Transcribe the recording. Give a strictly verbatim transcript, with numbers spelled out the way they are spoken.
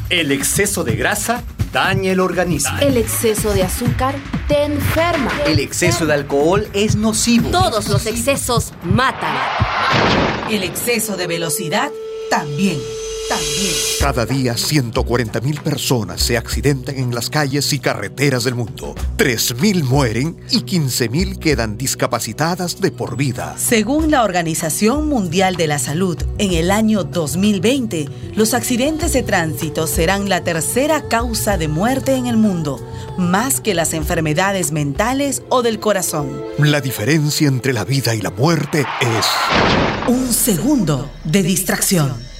El exceso de grasa daña el organismo. El exceso de azúcar te enferma. El exceso de alcohol es nocivo. Todos los excesos matan. El exceso de velocidad también. También. Cada día ciento cuarenta mil personas se accidentan en las calles y carreteras del mundo. tres mil mueren y quince mil quedan discapacitadas de por vida. Según la Organización Mundial de la Salud, en el año dos mil veinte, los accidentes de tránsito serán la tercera causa de muerte en el mundo, más que las enfermedades mentales o del corazón. La diferencia entre la vida y la muerte es un segundo de distracción.